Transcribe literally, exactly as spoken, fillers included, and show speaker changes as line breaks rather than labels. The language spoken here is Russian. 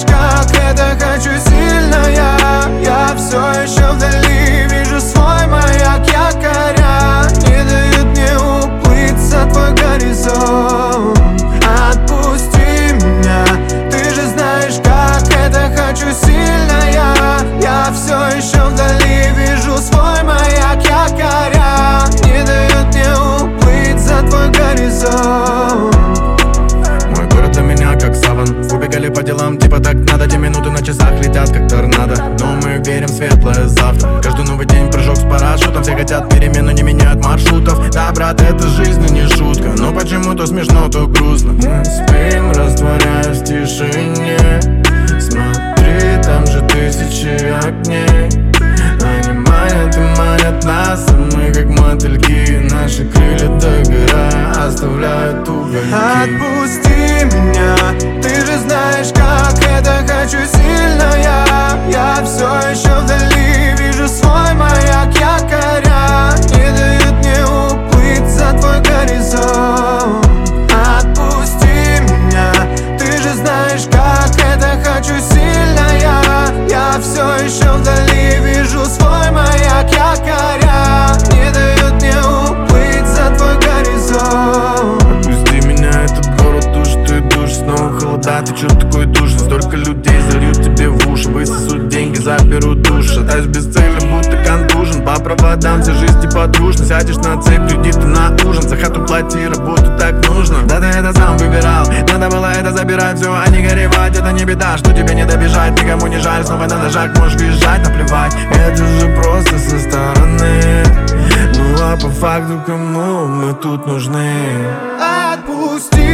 знаешь, как это хочу сильно я. Я все еще вдали, вижу свой маяк, якоря не дают мне уплыть за твой горизонт. Отпусти меня, ты же знаешь, как это хочу сильно я. Я все еще вдали, вижу свой маяк, якоря не дают мне уплыть за твой горизонт.
Мой город для меня как саван. Убегали по делам, типа так надо. Те минуты на часах летят как торнадо. Но мы верим в светлое завтра. Каждый новый день прыжок с парашютом. Все хотят перемен, но не меняют маршрутов. Да, брат, это жизнь, но не шутка. Но почему то смешно, то грустно. Мы спим, растворяясь в тишине. Смотри, там же тысячи огней. Они манят и манят нас, а мы как мотыльки. Наши крылья догорая оставляют угольки.
Отпусти меня, ты же знаешь, как это хочу сильно я. Я все еще вдали, вижу свой маяк, якоря не дают мне уплыть за твой горизонт. Отпусти меня, ты же знаешь, как это хочу сильно я. Я все еще вдали, вижу свой маяк, якоря не дают мне уплыть за твой горизонт.
Отпусти меня, этот город душит и душит. Снова холода, ты чё такой душный? Столько людей зальют тебе в уши. Высосут деньги, заберут душ. Шатаюсь без цели, будто контужен. По проводам вся жизнь типа дружно. Сядешь на цепь, кредиты на ужин. За хату плати, работу так нужно. Да ты это сам выбирал, надо было это забирать. Все, а не горевать, это не беда, что тебе не добежать. Никому не жаль, снова на ножах можешь визжать, наплевать. Это же просто со стороны. Ну а по факту кому мы тут нужны?
Отпусти